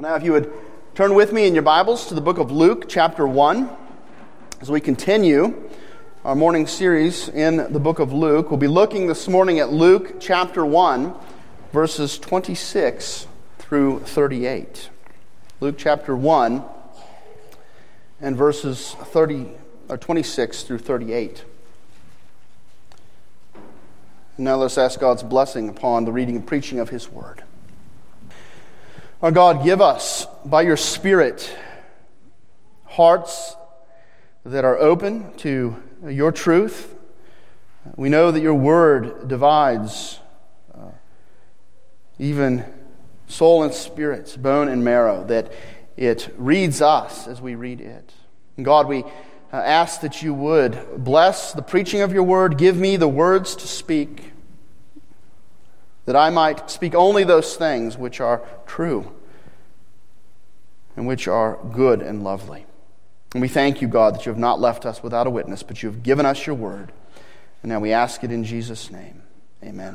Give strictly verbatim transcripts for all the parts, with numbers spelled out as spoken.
Now, if you would turn with me in your Bibles to the book of Luke, chapter one, as we continue our morning series in the book of Luke. We'll be looking this morning at Luke, chapter one, verses twenty-six through thirty-eight. Luke, chapter one, and verses thirty, or twenty-six through thirty-eight. Now let's ask God's blessing upon the reading and preaching of His Word. Our God, give us, by your Spirit, hearts that are open to your truth. We know that your Word divides uh, even soul and spirit, bone and marrow, that it reads us as we read it. And God, we uh, ask that you would bless the preaching of your Word, give me the words to speak, that I might speak only those things which are true and which are good and lovely. And we thank you, God, that you have not left us without a witness, but you have given us your word. And now we ask it in Jesus' name. Amen.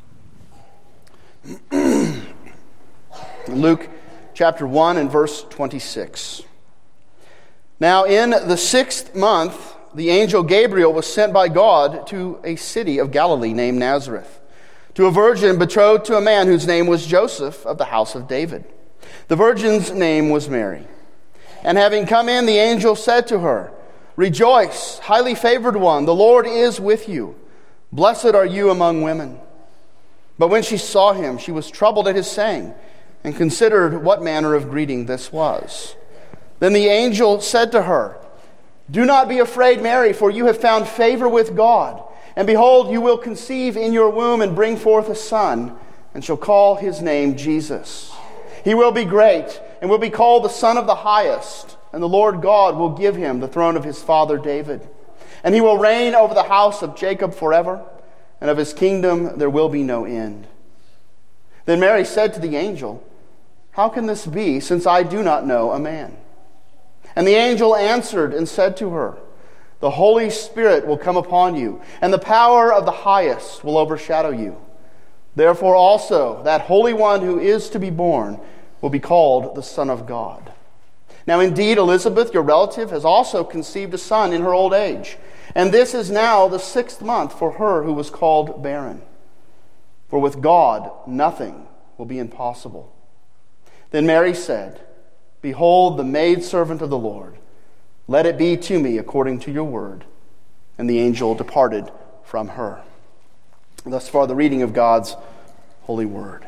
Luke chapter one and verse twenty-six. Now in the sixth month, the angel Gabriel was sent by God to a city of Galilee named Nazareth, to a virgin betrothed to a man whose name was Joseph of the house of David. The virgin's name was Mary. And having come in, the angel said to her, "Rejoice, highly favored one, the Lord is with you. Blessed are you among women." But when she saw him, she was troubled at his saying, and considered what manner of greeting this was. Then the angel said to her, "Do not be afraid, Mary, for you have found favor with God. And behold, you will conceive in your womb and bring forth a son, and shall call his name Jesus. He will be great, and will be called the Son of the Highest. And the Lord God will give him the throne of his father David. And he will reign over the house of Jacob forever, and of his kingdom there will be no end." Then Mary said to the angel, "How can this be, since I do not know a man?" And the angel answered and said to her, "The Holy Spirit will come upon you, and the power of the Highest will overshadow you. Therefore also that Holy One who is to be born will be called the Son of God. Now indeed Elizabeth, your relative, has also conceived a son in her old age, and this is now the sixth month for her who was called barren. For with God nothing will be impossible." Then Mary said, "Behold the maidservant of the Lord. Let it be to me according to your word." And the angel departed from her. Thus far the reading of God's holy word.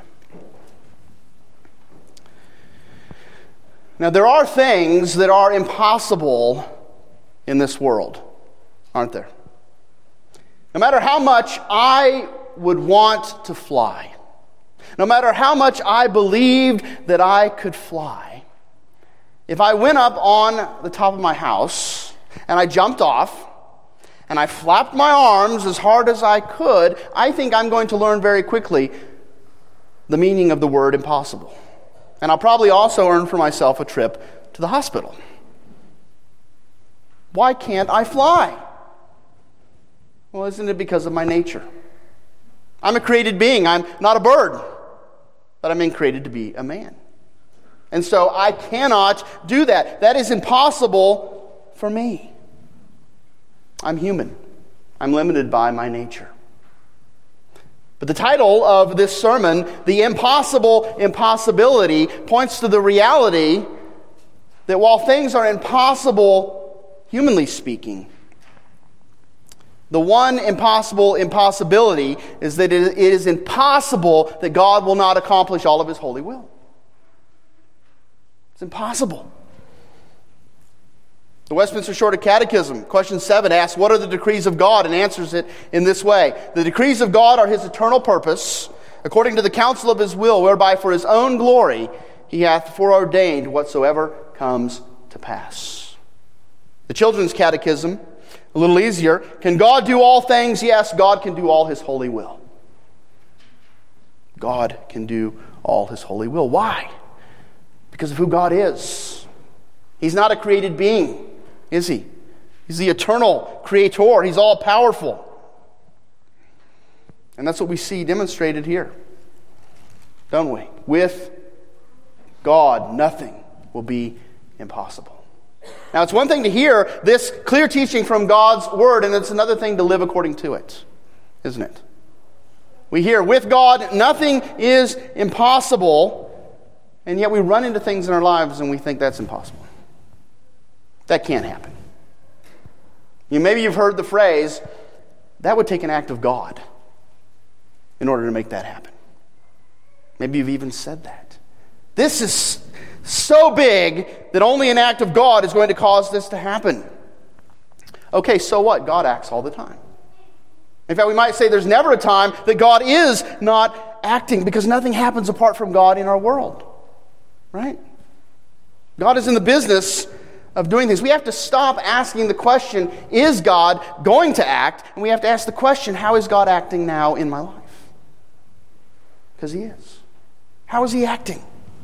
Now there are things that are impossible in this world, aren't there? No matter how much I would want to fly, no matter how much I believed that I could fly, if I went up on the top of my house and I jumped off and I flapped my arms as hard as I could, I think I'm going to learn very quickly the meaning of the word impossible. And I'll probably also earn for myself a trip to the hospital. Why can't I fly? Well, isn't it because of my nature? I'm a created being. I'm not a bird, but I'm created to be a man. And so I cannot do that. That is impossible for me. I'm human. I'm limited by my nature. But the title of this sermon, "The Impossible Impossibility," points to the reality that while things are impossible, humanly speaking, the one impossible impossibility is that it is impossible that God will not accomplish all of his holy will. It's impossible. The Westminster Shorter Catechism, question seven, asks, "What are the decrees of God?" and answers it in this way: "The decrees of God are his eternal purpose, according to the counsel of his will, whereby for his own glory he hath foreordained whatsoever comes to pass." The Children's Catechism, a little easier: "Can God do all things?" Yes, God can do all his holy will. God can do all his holy will. Why? Because of who God is. He's not a created being, is he? He's the eternal creator. He's all-powerful. And that's what we see demonstrated here, don't we? With God, nothing will be impossible. Now, it's one thing to hear this clear teaching from God's word, and it's another thing to live according to it, isn't it? We hear, with God, nothing is impossible, and yet we run into things in our lives and we think that's impossible. That can't happen. You know, maybe you've heard the phrase, that would take an act of God in order to make that happen. Maybe you've even said that. This is so big that only an act of God is going to cause this to happen. Okay, so what? God acts all the time. In fact, we might say there's never a time that God is not acting, because nothing happens apart from God in our world. Right? God is in the business of doing things. We have to stop asking the question, is God going to act? And we have to ask the question, how is God acting now in my life? Because he is. How is he acting?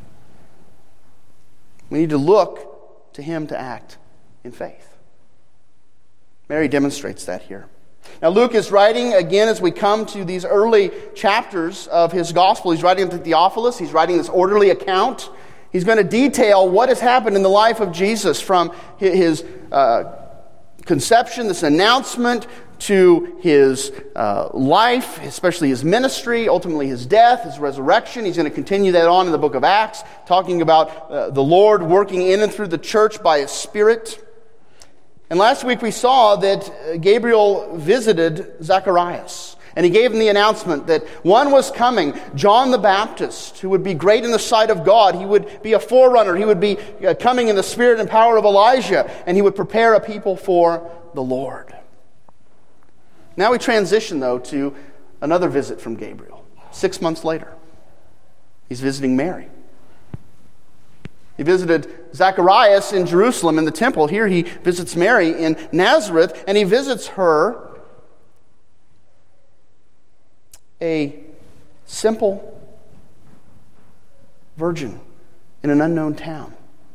We need to look to him to act in faith. Mary demonstrates that here. Now, Luke is writing, again, as we come to these early chapters of his gospel. He's writing to Theophilus. He's writing this orderly account. He's going to detail what has happened in the life of Jesus from his uh, conception, this announcement, to his uh, life, especially his ministry, ultimately his death, his resurrection. He's going to continue that on in the book of Acts, talking about uh, the Lord working in and through the church by his Spirit. And last week we saw that Gabriel visited Zacharias, and he gave him the announcement that one was coming, John the Baptist, who would be great in the sight of God. He would be a forerunner. He would be coming in the spirit and power of Elijah, and he would prepare a people for the Lord. Now we transition, though, to another visit from Gabriel. Six months later, he's visiting Mary. He visited Zacharias in Jerusalem in the temple. Here he visits Mary in Nazareth, and he visits her, a simple virgin in an unknown town,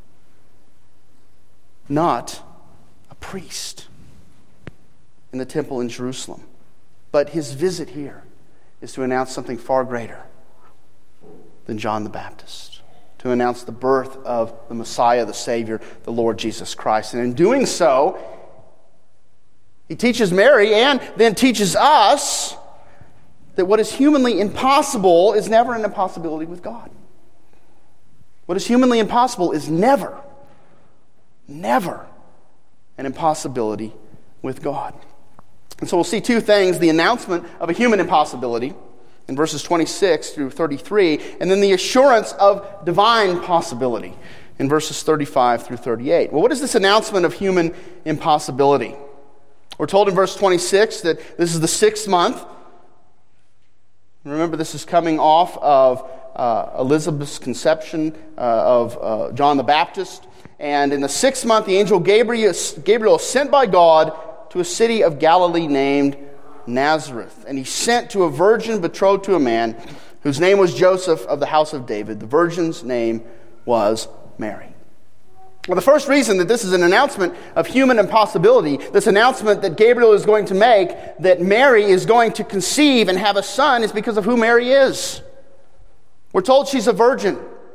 not a priest in the temple in Jerusalem. But his visit here is to announce something far greater than John the Baptist, to announce the birth of the Messiah, the Savior, the Lord Jesus Christ. And in doing so, he teaches Mary and then teaches us that what is humanly impossible is never an impossibility with God. What is humanly impossible is never, never an impossibility with God. And so we'll see two things: the announcement of a human impossibility in verses twenty-six through thirty-three, and then the assurance of divine possibility in verses thirty-five through thirty-eight. Well, what is this announcement of human impossibility? We're told in verse twenty-six that this is the sixth month. Remember, this is coming off of uh, Elizabeth's conception uh, of uh, John the Baptist. And in the sixth month, the angel Gabriel, Gabriel is sent by God to a city of Galilee named Nazareth. And he sent to a virgin betrothed to a man whose name was Joseph of the house of David. The virgin's name was Mary. Well, the first reason that this is an announcement of human impossibility, this announcement that Gabriel is going to make, that Mary is going to conceive and have a son, is because of who Mary is. We're told she's a virgin.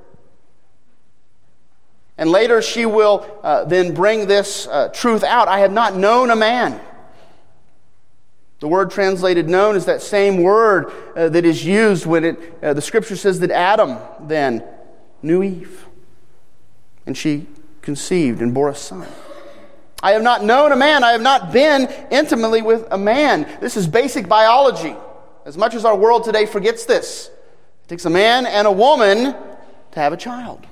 And later she will uh, then bring this uh, truth out. I have not known a man. The word translated known is that same word uh, that is used when it, uh, the scripture says that Adam then knew Eve. And she conceived and bore a son. I have not known a man. I have not been intimately with a man. This is basic biology. As much as our world today forgets this. It takes a man and a woman to have a child.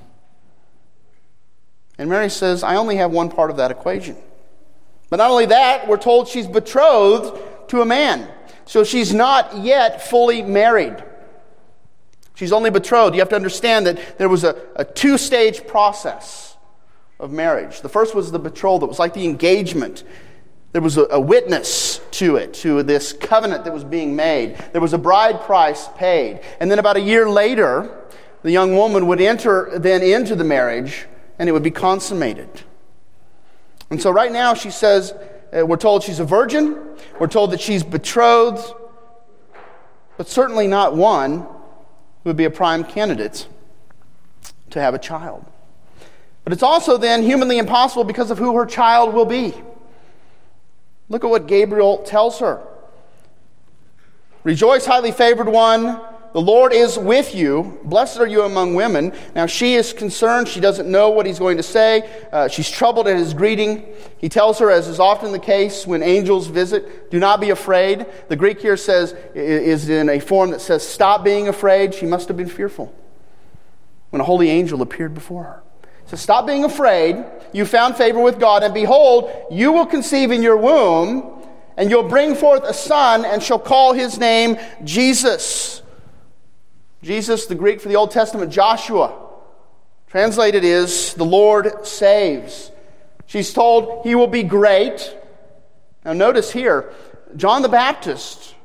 And Mary says, I only have one part of that equation. But not only that, we're told she's betrothed to a man. So she's not yet fully married. She's only betrothed. You have to understand that there was a, a two-stage process of marriage. The first was the betrothal. It was like the engagement. There was a, a witness to it, to this covenant that was being made. There was a bride price paid. And then about a year later, the young woman would enter then into the marriage, and it would be consummated. And so right now she says, uh, we're told she's a virgin. We're told that she's betrothed, but certainly not one who would be a prime candidate to have a child. But it's also then humanly impossible because of who her child will be. Look at what Gabriel tells her. Rejoice, highly favored one. The Lord is with you. Blessed are you among women. Now she is concerned. She doesn't know what he's going to say. Uh, she's troubled at his greeting. He tells her, as is often the case when angels visit, do not be afraid. The Greek here says, is in a form that says, stop being afraid. She must have been fearful when a holy angel appeared before her. So stop being afraid. You found favor with God, and behold, you will conceive in your womb, and you'll bring forth a son, and shall call his name Jesus. Jesus, the Greek for the Old Testament, Joshua. Translated is, the Lord saves. She's told he will be great. Now notice here, John the Baptist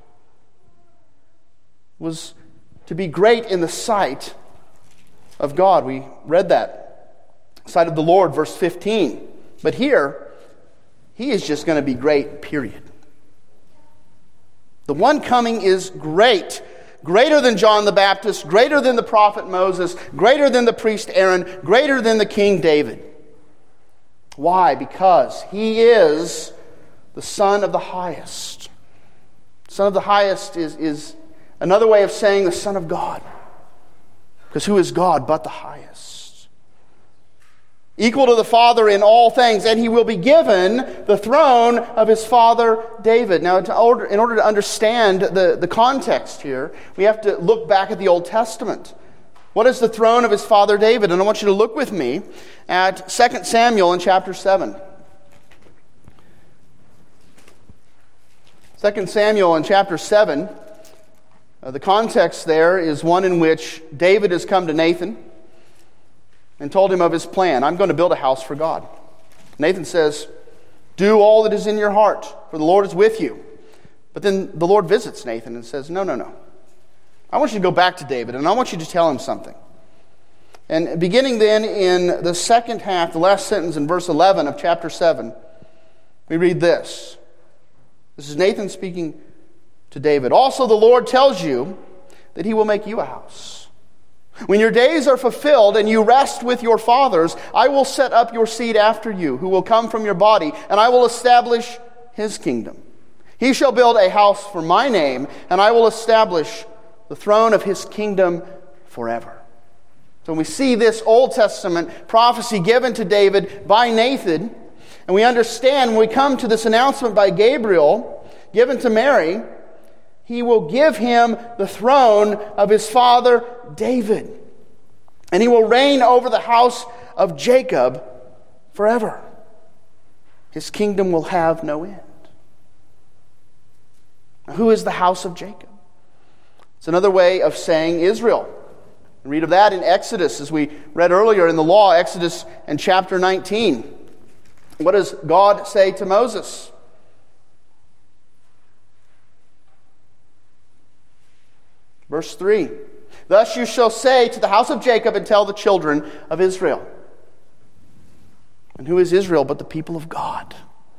was to be great in the sight of God. We read that. Sight of the Lord, verse fifteen. But here, he is just going to be great, period. The one coming is great. Greater than John the Baptist, greater than the prophet Moses, greater than the priest Aaron, greater than the king David. Why? Because he is the Son of the Highest. Son of the Highest is, is another way of saying the Son of God. Because who is God but the highest? Equal to the Father in all things, and he will be given the throne of his father David. Now, to order, in order to understand the, the context here, we have to look back at the Old Testament. What is the throne of his father David? And I want you to look with me at Second Samuel in chapter seven. Second Samuel in chapter seven, uh, the context there is one in which David has come to Nathan and told him of his plan. I'm going to build a house for God. Nathan says, do all that is in your heart, for the Lord is with you. But then the Lord visits Nathan and says, no, no, no. I want you to go back to David, and I want you to tell him something. And beginning then in the second half, the last sentence in verse eleven of chapter seven, we read this. This is Nathan speaking to David. Also the Lord tells you that he will make you a house. When your days are fulfilled and you rest with your fathers, I will set up your seed after you, who will come from your body, and I will establish his kingdom. He shall build a house for my name, and I will establish the throne of his kingdom forever. So when we see this Old Testament prophecy given to David by Nathan, and we understand when we come to this announcement by Gabriel, given to Mary, he will give him the throne of his father David. And he will reign over the house of Jacob forever. His kingdom will have no end. Now, who is the house of Jacob? It's another way of saying Israel. We read of that in Exodus, as we read earlier in the law, Exodus and chapter nineteen. What does God say to Moses? Verse three, thus you shall say to the house of Jacob and tell the children of Israel. And who is Israel but the people of God?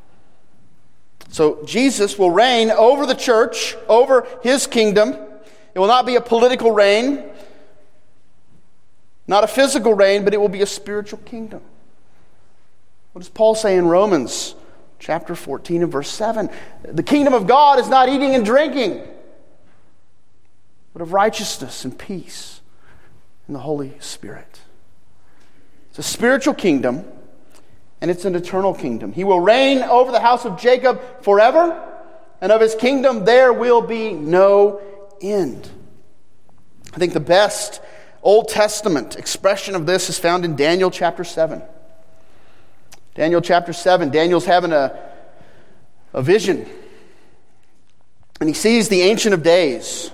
So Jesus will reign over the church, over his kingdom. It will not be a political reign, not a physical reign, but it will be a spiritual kingdom. What does Paul say in Romans chapter fourteen and verse seven? The kingdom of God is not eating and drinking, but of righteousness and peace in the Holy Spirit. It's a spiritual kingdom, and it's an eternal kingdom. He will reign over the house of Jacob forever, and of his kingdom there will be no end. I think the best Old Testament expression of this is found in Daniel chapter seven. Daniel chapter seven, Daniel's having a, a vision, and he sees the Ancient of Days.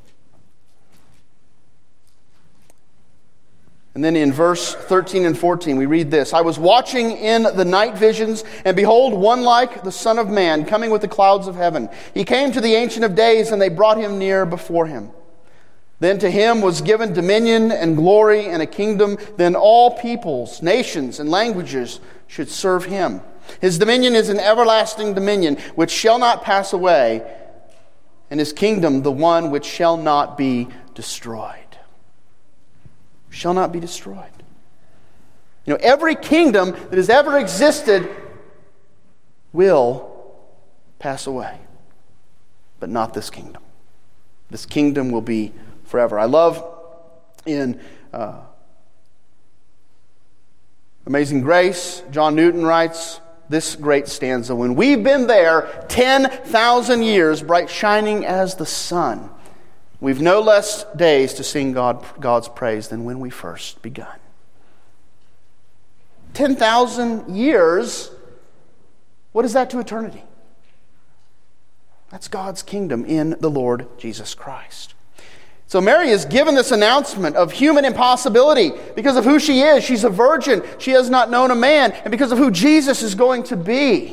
And then in verse thirteen and fourteen, we read this. I was watching in the night visions, and behold, one like the Son of Man, coming with the clouds of heaven. He came to the Ancient of Days, and they brought him near before him. Then to him was given dominion and glory and a kingdom. Then all peoples, nations, and languages should serve him. His dominion is an everlasting dominion, which shall not pass away, and his kingdom the one which shall not be destroyed. Shall not be destroyed. You know, every kingdom that has ever existed will pass away, but not this kingdom. This kingdom will be forever. I love in uh, Amazing Grace, John Newton writes this great stanza, "When we've been there ten thousand years, bright shining as the sun, we've no less days to sing God, God's praise than when we first begun." ten thousand years, what is that to eternity? That's God's kingdom in the Lord Jesus Christ. So Mary is given this announcement of human impossibility because of who she is. She's a virgin. She has not known a man. And because of who Jesus is going to be.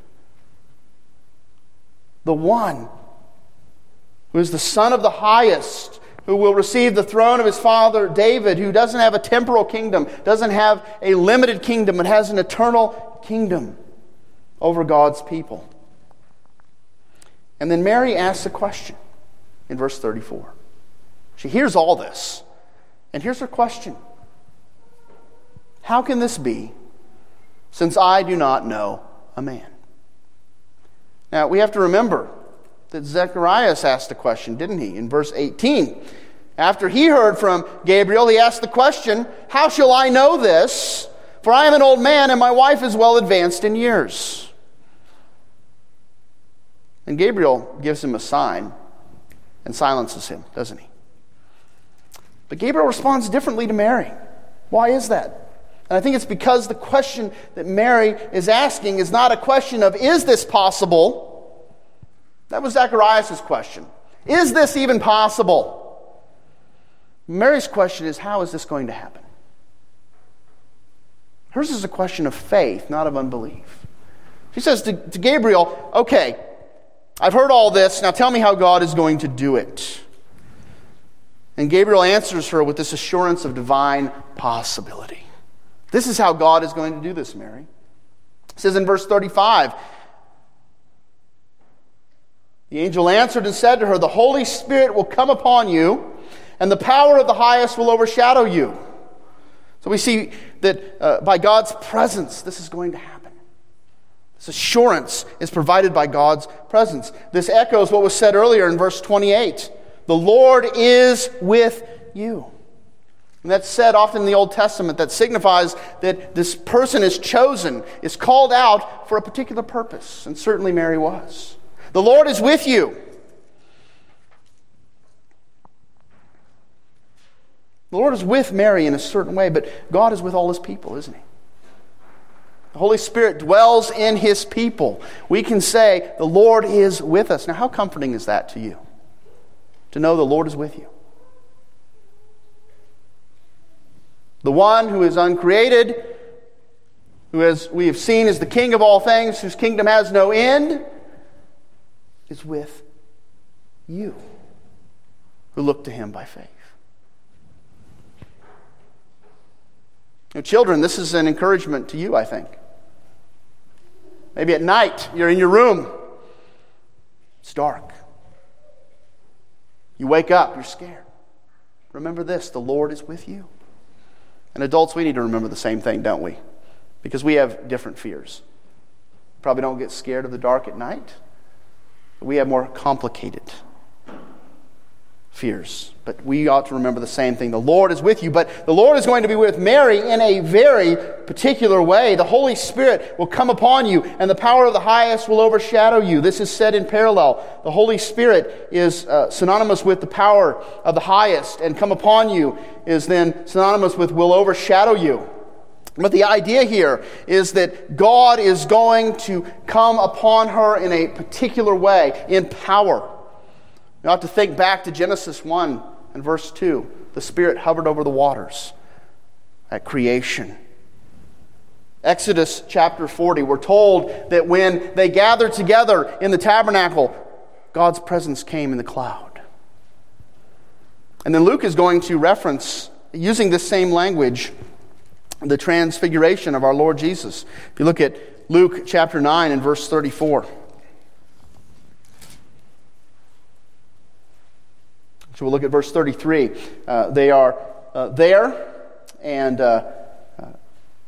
The one who is the Son of the Highest, who will receive the throne of his father David, who doesn't have a temporal kingdom, doesn't have a limited kingdom, but has an eternal kingdom over God's people. And then Mary asks a question in verse thirty-four. She hears all this, and here's her question. How can this be, since I do not know a man? Now, we have to remember that Zacharias asked a question, didn't he? In verse eighteen. After he heard from Gabriel, he asked the question, how shall I know this? For I am an old man, and my wife is well advanced in years. And Gabriel gives him a sign and silences him, doesn't he? But Gabriel responds differently to Mary. Why is that? And I think it's because the question that Mary is asking is not a question of, is this possible? That was Zacharias' question. Is this even possible? Mary's question is, how is this going to happen? Hers is a question of faith, not of unbelief. She says to, to Gabriel, okay, I've heard all this, now tell me how God is going to do it. And Gabriel answers her with this assurance of divine possibility. This is how God is going to do this, Mary. It says in verse thirty-five, the angel answered and said to her, the Holy Spirit will come upon you, and the power of the highest will overshadow you. So we see that uh, by God's presence, this is going to happen. This assurance is provided by God's presence. This echoes what was said earlier in verse twenty-eight. The Lord is with you. And that's said often in the Old Testament. That signifies that this person is chosen, is called out for a particular purpose. And certainly Mary was. The Lord is with you. The Lord is with Mary in a certain way, but God is with all his people, isn't he? The Holy Spirit dwells in his people. We can say, the Lord is with us. Now, how comforting is that to you? To know the Lord is with you. The one who is uncreated, who as we have seen is the King of all things, whose kingdom has no end, is with you, who look to him by faith. Now, children, this is an encouragement to you, I think. Maybe at night, you're in your room. It's dark. You wake up, you're scared. Remember this, the Lord is with you. And adults, we need to remember the same thing, don't we? Because we have different fears. Probably don't get scared of the dark at night. But we have more complicated fears. But we ought to remember the same thing. The Lord is with you, but the Lord is going to be with Mary in a very particular way. The Holy Spirit will come upon you, and the power of the highest will overshadow you. This is said in parallel. The Holy Spirit is uh, synonymous with the power of the highest, and come upon you is then synonymous with will overshadow you. But the idea here is that God is going to come upon her in a particular way, in power. You ought to think back to Genesis one and verse two. The Spirit hovered over the waters at creation. Exodus chapter forty, we're told that when they gathered together in the tabernacle, God's presence came in the cloud. And then Luke is going to reference, using this same language, the transfiguration of our Lord Jesus. If you look at Luke chapter nine and verse thirty-four. So we'll look at verse thirty-three. Uh, they are uh, there, and uh, uh,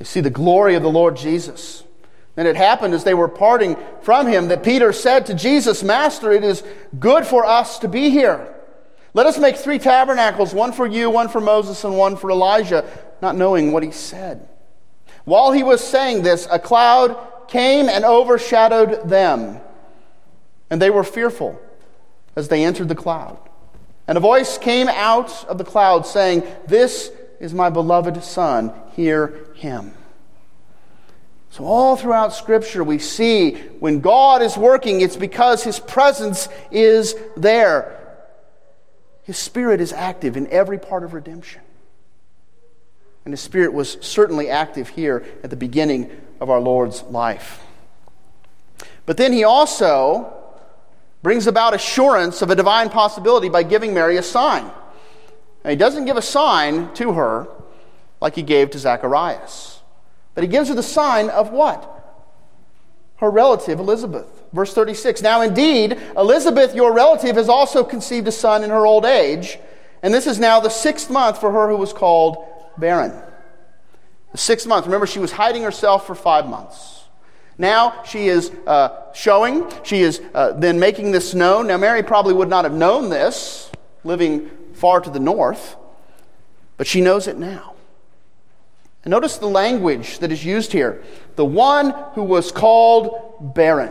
You see the glory of the Lord Jesus. And it happened as they were parting from him that Peter said to Jesus, Master, it is good for us to be here. Let us make three tabernacles, one for you, one for Moses, and one for Elijah, not knowing what he said. While he was saying this, a cloud came and overshadowed them, and they were fearful as they entered the cloud. And a voice came out of the cloud saying, This is my beloved Son, hear him. So all throughout Scripture we see when God is working, it's because his presence is there. His Spirit is active in every part of redemption. And his Spirit was certainly active here at the beginning of our Lord's life. But then he also brings about assurance of a divine possibility by giving Mary a sign. Now, he doesn't give a sign to her like he gave to Zacharias. But he gives her the sign of what? Her relative Elizabeth. Verse thirty-six, Now indeed, Elizabeth, your relative, has also conceived a son in her old age, and this is now the sixth month for her who was called barren. The sixth month. Remember, she was hiding herself for five months. Now she is uh, showing, she is uh, then making this known. Now Mary probably would not have known this, living far to the north, but she knows it now. And notice the language that is used here. The one who was called barren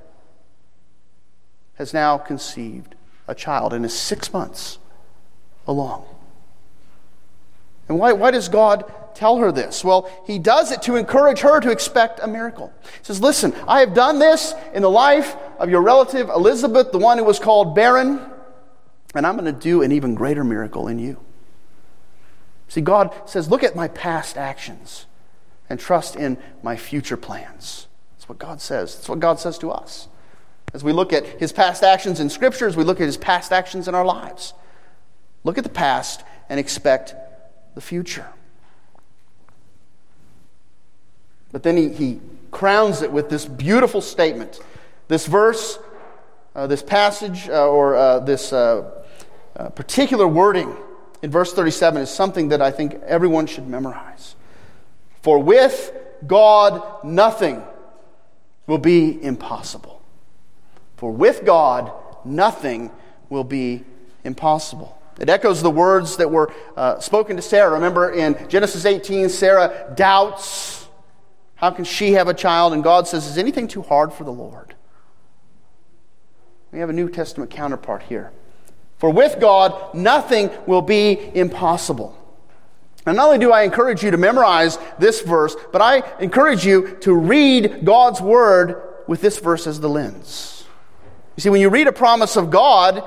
has now conceived a child and is six months along. And why, why does God tell her this? Well, he does it to encourage her to expect a miracle. He says, listen, I have done this in the life of your relative Elizabeth, the one who was called barren, and I'm going to do an even greater miracle in you. See, God says, look at my past actions and trust in my future plans. That's what God says. That's what God says to us. As we look at his past actions in Scripture, as we look at his past actions in our lives, look at the past and expect the future. But then he, he crowns it with this beautiful statement. This verse, uh, this passage, uh, or uh, this uh, uh, particular wording in verse thirty-seven is something that I think everyone should memorize. For with God, nothing will be impossible. For with God, nothing will be impossible. It echoes the words that were uh, spoken to Sarah. Remember in Genesis eighteen, Sarah doubts. How can she have a child? And God says, is anything too hard for the Lord? We have a New Testament counterpart here. For with God, nothing will be impossible. And not only do I encourage you to memorize this verse, but I encourage you to read God's Word with this verse as the lens. You see, when you read a promise of God,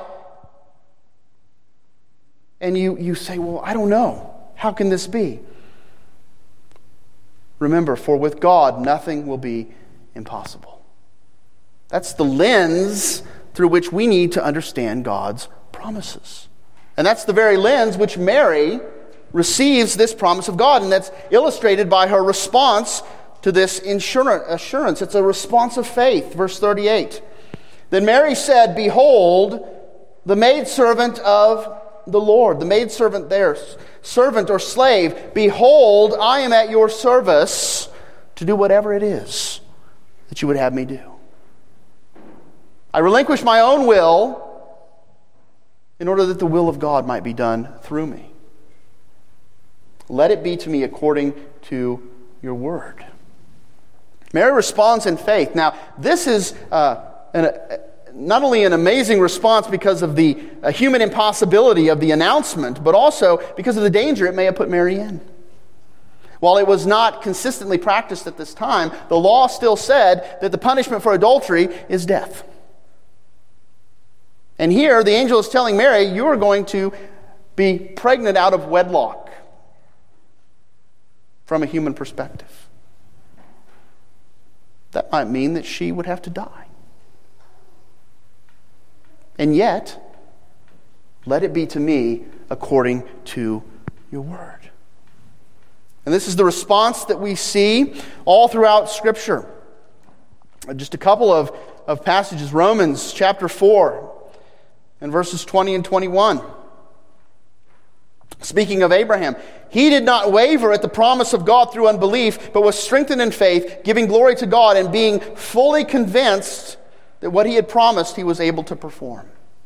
and you, you say, well, I don't know. How can this be? Remember, for with God, nothing will be impossible. That's the lens through which we need to understand God's promises. And that's the very lens which Mary receives this promise of God. And that's illustrated by her response to this assurance. It's a response of faith. Verse thirty-eight. Then Mary said, Behold, the maidservant of the Lord. The maidservant there, servant or slave. Behold, I am at your service to do whatever it is that you would have me do. I relinquish my own will in order that the will of God might be done through me. Let it be to me according to your word. Mary responds in faith. Now, this is uh, an, uh, not only an amazing response because of the uh, human impossibility of the announcement, but also because of the danger it may have put Mary in. While it was not consistently practiced at this time, the law still said that the punishment for adultery is death. And here, the angel is telling Mary, you are going to be pregnant out of wedlock from a human perspective. That might mean that she would have to die. And yet, let it be to me according to your word. And this is the response that we see all throughout Scripture. Just a couple of, of passages. Romans chapter four and verses twenty and twenty-one. Speaking of Abraham, he did not waver at the promise of God through unbelief, but was strengthened in faith, giving glory to God and being fully convinced that what he had promised he was able to perform.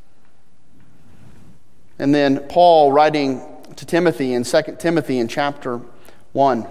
And then Paul, writing to Timothy in Second Timothy in chapter one,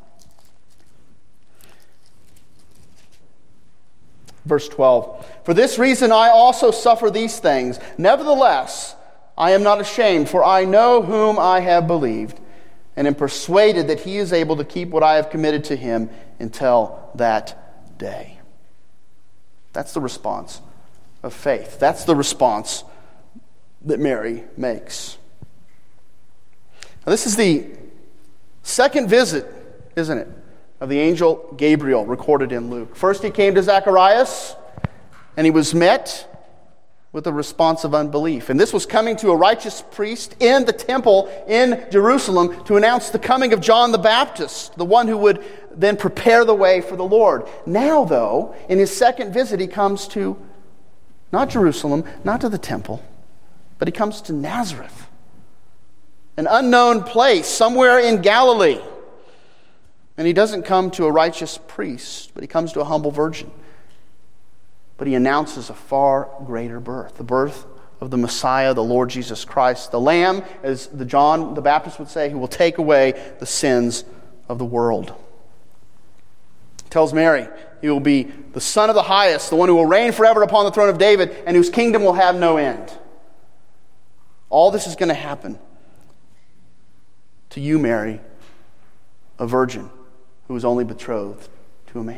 verse twelve. For this reason I also suffer these things. Nevertheless, I am not ashamed, for I know whom I have believed, and am persuaded that he is able to keep what I have committed to him until that day. That's the response of faith. That's the response that Mary makes. Now, this is the second visit, isn't it, of the angel Gabriel recorded in Luke. First he came to Zacharias, and he was met with a response of unbelief. And this was coming to a righteous priest in the temple in Jerusalem to announce the coming of John the Baptist, the one who would then prepare the way for the Lord. Now, though, in his second visit, he comes to not Jerusalem, not to the temple, but he comes to Nazareth, an unknown place somewhere in Galilee. And he doesn't come to a righteous priest, but he comes to a humble virgin. But he announces a far greater birth, the birth of the Messiah, the Lord Jesus Christ, the Lamb, as the John the Baptist would say, who will take away the sins of the world. He tells Mary he will be the Son of the Highest, the one who will reign forever upon the throne of David, and whose kingdom will have no end. All this is going to happen to you, Mary, a virgin who is only betrothed to a man.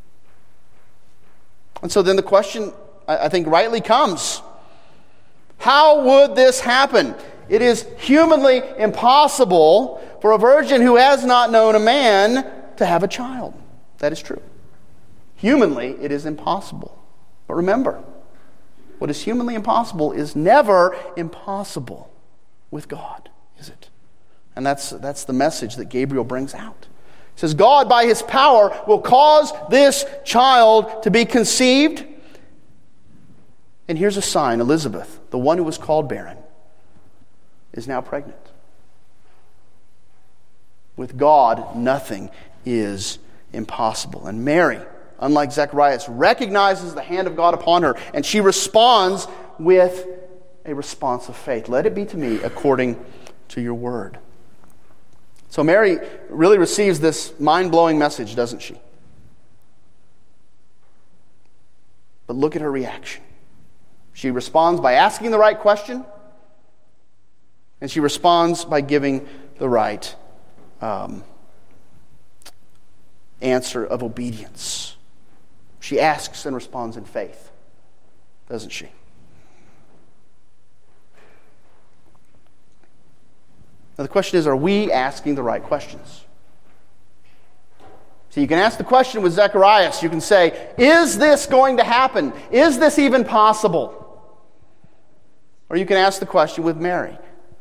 And so then the question, I think, rightly comes, how would this happen? It is humanly impossible for a virgin who has not known a man to have a child. That is true. Humanly, it is impossible. But remember, what is humanly impossible is never impossible with God, is it? And that's, that's the message that Gabriel brings out. It says, God, by his power, will cause this child to be conceived. And here's a sign. Elizabeth, the one who was called barren, is now pregnant. With God, nothing is impossible. And Mary, unlike Zacharias, recognizes the hand of God upon her, and she responds with a response of faith. Let it be to me according to your word. So Mary really receives this mind-blowing message, doesn't she? But look at her reaction. She responds by asking the right question, and she responds by giving the right um, answer of obedience. She asks and responds in faith, doesn't she? Now the question is, are we asking the right questions? So you can ask the question with Zacharias. You can say, is this going to happen? Is this even possible? Or you can ask the question with Mary.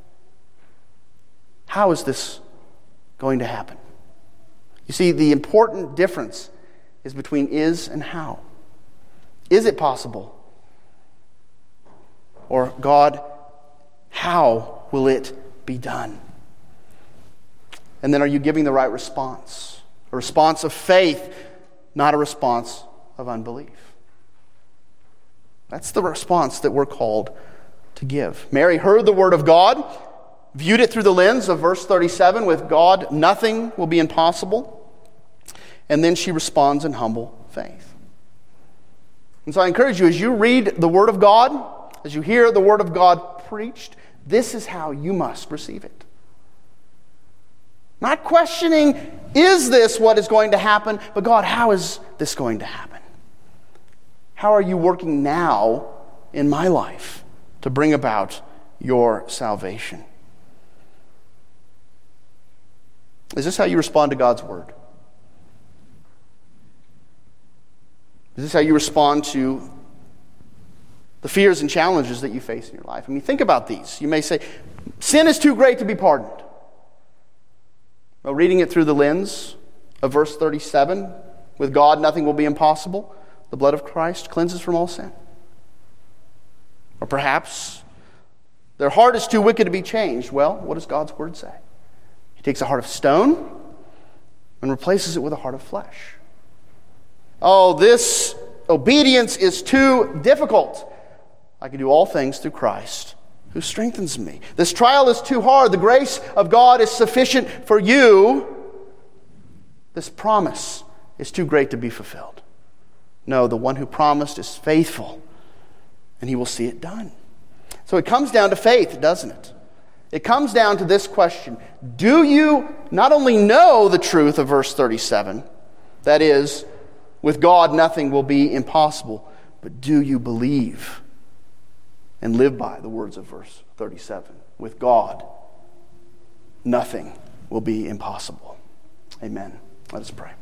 How is this going to happen? You see, the important difference is between is and how. Is it possible? Or, God, how will it be done? And then are you giving the right response? A response of faith, not a response of unbelief. That's the response that we're called to give. Mary heard the word of God, viewed it through the lens of verse thirty-seven, with God nothing will be impossible. And then she responds in humble faith. And so I encourage you, as you read the word of God, as you hear the word of God preached, this is how you must receive it. Not questioning, is this what is going to happen? But God, how is this going to happen? How are you working now in my life to bring about your salvation? Is this how you respond to God's word? Is this how you respond to the fears and challenges that you face in your life? I mean, think about these. You may say, sin is too great to be pardoned. Well, reading it through the lens of verse thirty-seven, with God nothing will be impossible. The blood of Christ cleanses from all sin. Or perhaps Their heart is too wicked to be changed. Well, what does God's word say? He takes a heart of stone and replaces it with a heart of flesh. Oh, this obedience is too difficult. I can do all things through Christ who strengthens me. This trial is too hard. The grace of God is sufficient for you. This promise is too great to be fulfilled. No, the one who promised is faithful, and he will see it done. So it comes down to faith, doesn't it? It comes down to this question. Do you not only know the truth of verse thirty-seven, that is, with God nothing will be impossible, but do you believe and live by the words of verse thirty-seven? With God, nothing will be impossible. Amen. Let us pray.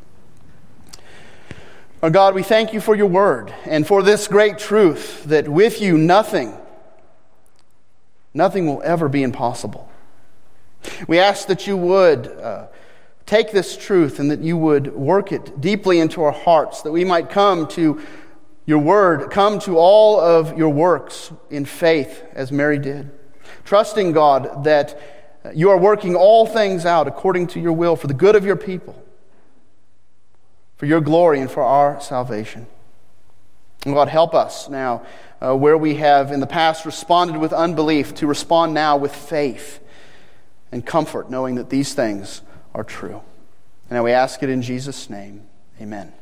Our God, we thank you for your word and for this great truth that with you nothing, nothing will ever be impossible. We ask that you would uh, take this truth and that you would work it deeply into our hearts, that we might come to your word, come to all of your works in faith as Mary did, trusting, God, that you are working all things out according to your will for the good of your people, for your glory and for our salvation. And God, help us now uh, where we have in the past responded with unbelief to respond now with faith and comfort, knowing that these things are true. And now we ask it in Jesus' name. Amen.